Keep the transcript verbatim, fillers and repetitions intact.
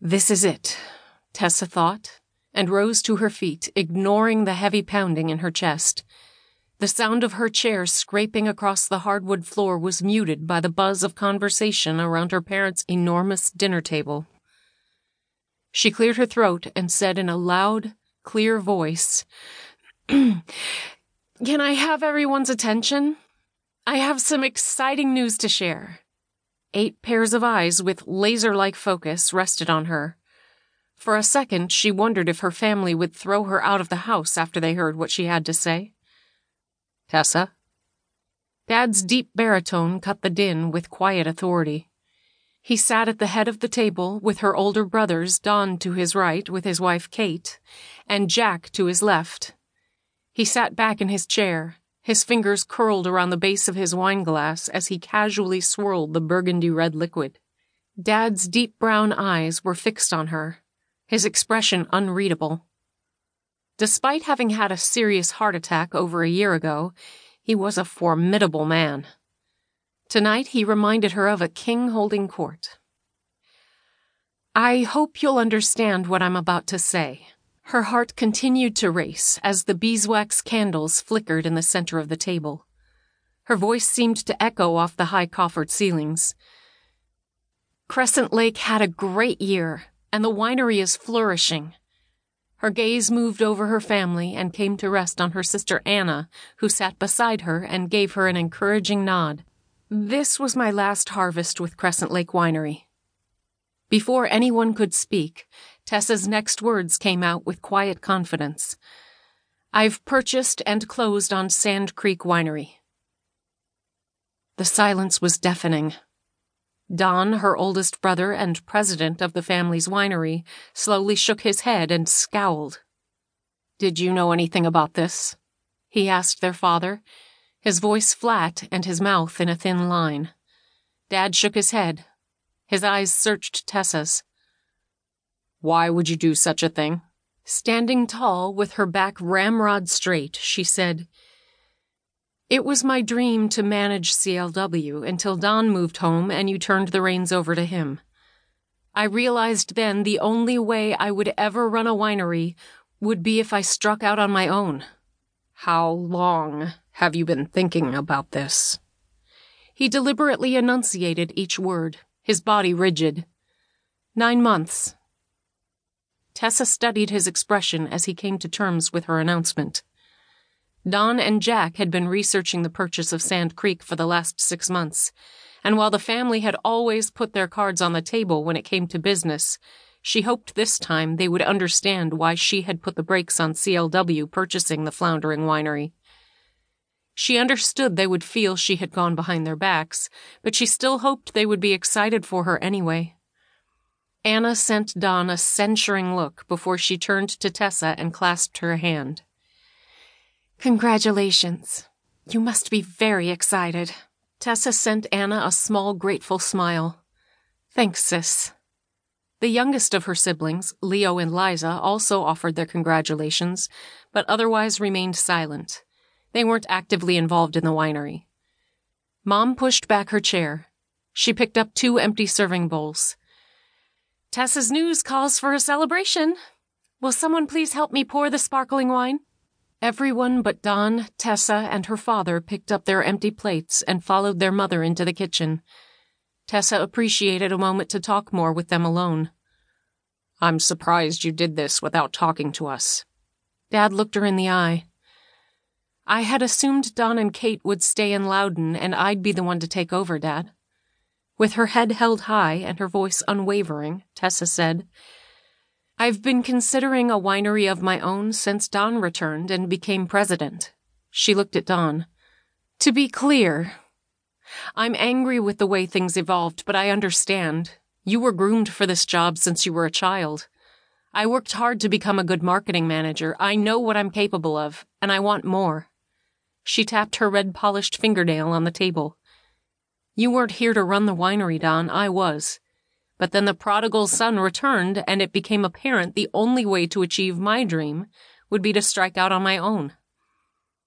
This is it, Tessa thought, and rose to her feet, ignoring the heavy pounding in her chest. The sound of her chair scraping across the hardwood floor was muted by the buzz of conversation around her parents' enormous dinner table. She cleared her throat and said in a loud, clear voice, "Can I have everyone's attention? I have some exciting news to share." Eight pairs of eyes with laser-like focus rested on her. For a second, she wondered if her family would throw her out of the house after they heard what she had to say. "Tessa?" Dad's deep baritone cut the din with quiet authority. He sat at the head of the table with her older brothers, Don to his right with his wife Kate, and Jack to his left. He sat back in his chair, his fingers curled around the base of his wineglass as he casually swirled the burgundy-red liquid. Dad's deep brown eyes were fixed on her, his expression unreadable. Despite having had a serious heart attack over a year ago, he was a formidable man. Tonight he reminded her of a king holding court. "I hope you'll understand what I'm about to say." Her heart continued to race as the beeswax candles flickered in the center of the table. Her voice seemed to echo off the high coffered ceilings. "Crescent Lake had a great year, and the winery is flourishing." Her gaze moved over her family and came to rest on her sister Anna, who sat beside her and gave her an encouraging nod. "This was my last harvest with Crescent Lake Winery." Before anyone could speak, Tessa's next words came out with quiet confidence. "I've purchased and closed on Sand Creek Winery." The silence was deafening. Don, her oldest brother and president of the family's winery, slowly shook his head and scowled. "Did you know anything about this?" he asked their father, his voice flat and his mouth in a thin line. Dad shook his head. His eyes searched Tessa's. "Why would you do such a thing?" Standing tall, with her back ramrod straight, she said, "It was my dream to manage C L W until Don moved home and you turned the reins over to him. I realized then the only way I would ever run a winery would be if I struck out on my own." "How long have you been thinking about this?" He deliberately enunciated each word, his body rigid. "Nine months." Tessa studied his expression as he came to terms with her announcement. Don and Jack had been researching the purchase of Sand Creek for the last six months, and while the family had always put their cards on the table when it came to business, she hoped this time they would understand why she had put the brakes on C L W purchasing the floundering winery. She understood they would feel she had gone behind their backs, but she still hoped they would be excited for her anyway. Anna sent Don a censuring look before she turned to Tessa and clasped her hand. "Congratulations. You must be very excited." Tessa sent Anna a small, grateful smile. "Thanks, sis." The youngest of her siblings, Leo and Liza, also offered their congratulations, but otherwise remained silent. They weren't actively involved in the winery. Mom pushed back her chair. She picked up two empty serving bowls. "Tessa's news calls for a celebration. Will someone please help me pour the sparkling wine?" Everyone but Don, Tessa, and her father picked up their empty plates and followed their mother into the kitchen. Tessa appreciated a moment to talk more with them alone. "I'm surprised you did this without talking to us." Dad looked her in the eye. "I had assumed Don and Kate would stay in Loudon and I'd be the one to take over, Dad." With her head held high and her voice unwavering, Tessa said, "I've been considering a winery of my own since Don returned and became president." She looked at Don. "To be clear, I'm angry with the way things evolved, but I understand. You were groomed for this job since you were a child. I worked hard to become a good marketing manager. I know what I'm capable of, and I want more." She tapped her red-polished fingernail on the table. "You weren't here to run the winery, Don. I was. But then the prodigal son returned, and it became apparent the only way to achieve my dream would be to strike out on my own."